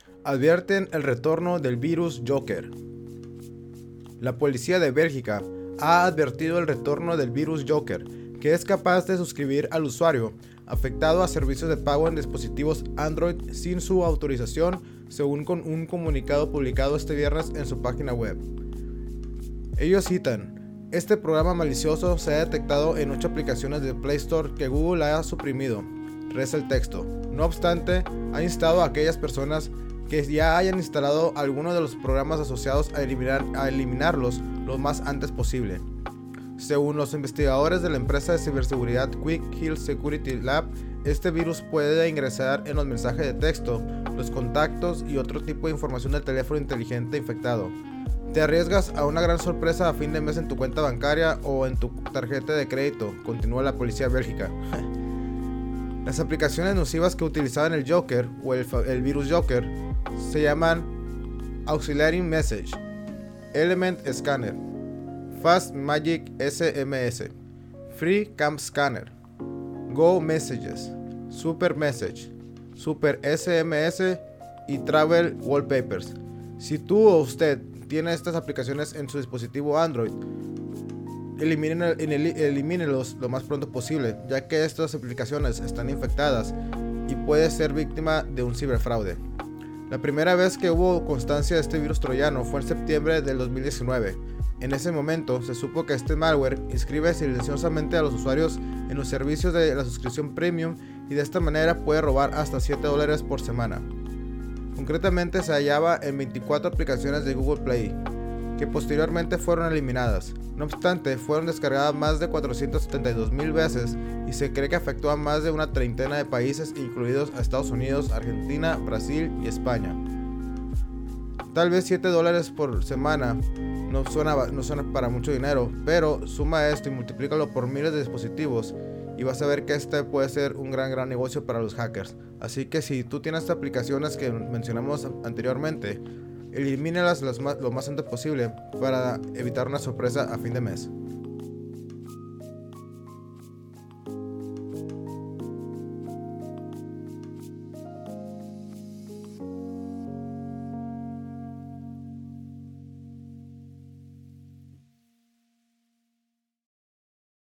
Advierten el retorno del virus Joker. La policía de Bélgica ha advertido el retorno del virus Joker, que es capaz de suscribir al usuario afectado a servicios de pago en dispositivos Android sin su autorización, según con un comunicado publicado este viernes en su página web. Ellos citan: este programa malicioso se ha detectado en 8 aplicaciones de Play Store que Google ha suprimido, reza el texto. No obstante, ha instado a aquellas personas que ya hayan instalado alguno de los programas asociados a eliminarlos lo más antes posible. Según los investigadores de la empresa de ciberseguridad Quick Heal Security Lab, este virus puede ingresar en los mensajes de texto, los contactos y otro tipo de información del teléfono inteligente infectado. Te arriesgas a una gran sorpresa a fin de mes en tu cuenta bancaria o en tu tarjeta de crédito, continúa la policía bélgica. Las aplicaciones nocivas que utilizaban el Joker o el virus Joker se llaman Auxiliary Message, Element Scanner, Fast Magic SMS, Free Cam Scanner, Go Messages, Super Message, Super SMS y Travel Wallpapers. Si tú o usted tiene estas aplicaciones en su dispositivo Android, elimínelos lo más pronto posible, ya que estas aplicaciones están infectadas y puede ser víctima de un ciberfraude. La primera vez que hubo constancia de este virus troyano fue en septiembre del 2019. En ese momento se supo que este malware inscribe silenciosamente a los usuarios en los servicios de la suscripción premium y de esta manera puede robar hasta $7 por semana. Concretamente se hallaba en 24 aplicaciones de Google Play, que posteriormente fueron eliminadas. No obstante, fueron descargadas más de 472,000 veces y se cree que afectó a más de una treintena de países, incluidos a Estados Unidos, Argentina, Brasil y España. Tal vez $7 por semana no suena para mucho dinero, pero suma esto y multiplícalo por miles de dispositivos y vas a ver que este puede ser un gran negocio para los hackers. Así que si tú tienes estas aplicaciones que mencionamos anteriormente, elimínalas lo más antes posible para evitar una sorpresa a fin de mes.